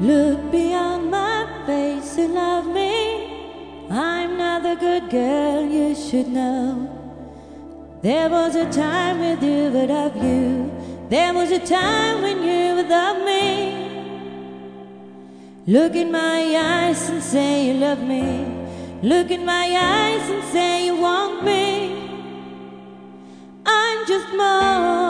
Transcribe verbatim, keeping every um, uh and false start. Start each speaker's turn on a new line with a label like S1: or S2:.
S1: Look beyond my face and love me. I'm not the good girl you should know. There was a time with you but of you. There was a time when you without me. Look in my eyes and say you love me. Look in my eyes and say you want me. I'm just more